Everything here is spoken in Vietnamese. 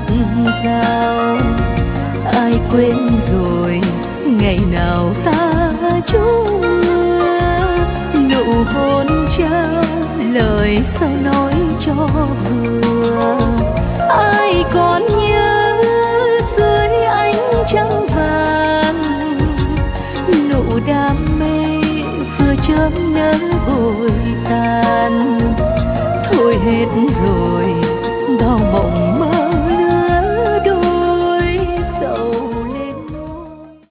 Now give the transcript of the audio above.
rào. Ai quên rồi ngày nào ta chung nụ hôn trao lời sao nói cho vừa. Ai còn nhớ dưới ánh trăng vàng nụ đam mê vừa chớm nở vội tàn. Thôi hết rồi